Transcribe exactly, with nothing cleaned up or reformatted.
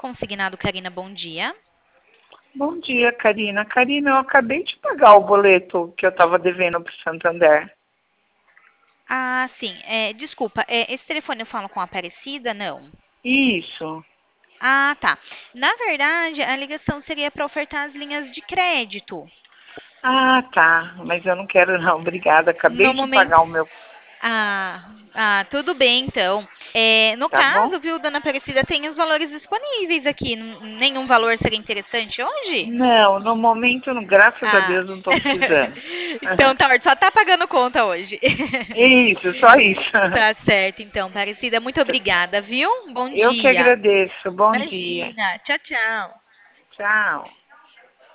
Consignado, Karina, bom dia. Bom dia, Karina. Karina, eu acabei de pagar o boleto que eu estava devendo para o Santander. Ah, sim. É, desculpa, é, esse telefone eu falo com a Aparecida? Não. Isso. Ah, tá. Na verdade, a ligação seria para ofertar as linhas de crédito. Ah, tá. Mas eu não quero não, obrigada. No Acabei de momento. pagar o meu, Ah, ah, tudo bem, então. É, no tá bom? caso, viu, dona Aparecida, tem os valores disponíveis aqui. N- Nenhum valor seria interessante hoje? Não, no momento, não- graças a Ah. Deus, não estou precisando. Então tá, ótimo. Só tá pagando conta hoje. Isso, só isso. Tá certo, então, Aparecida. Muito obrigada, viu? Bom Eu que dia. agradeço. Bom dia. Imagina. Tchau, tchau. Tchau.